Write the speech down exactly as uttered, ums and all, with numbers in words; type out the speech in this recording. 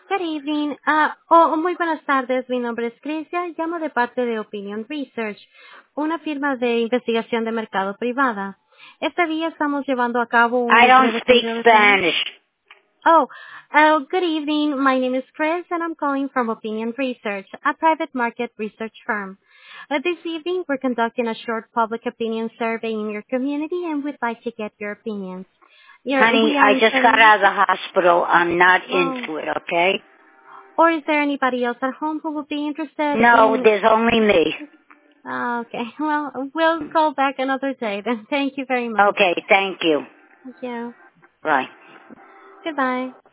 Good evening. Ah, oh, muy buenas tardes. Mi nombre es Crisia. Llamo de parte de Opinion Research, una firma de investigación de mercado privada. Este día estamos llevando a cabo I un don't breve speak sondeo de opinión. Spanish. Oh, uh, good evening. My name is Chris, and I'm calling from Opinion Research, a private market research firm. Uh, this evening, we're conducting a short public opinion survey in your community, and we'd like to get your opinions. Your, Honey, we are I just got referring. out of the hospital. I'm not Oh. into it, okay? Or is there anybody else at home who would be interested No, in... there's only me. Ah, okay. Well, we'll call back another day then. Thank you very much. Okay, thank you. Thank you. Bye. Goodbye.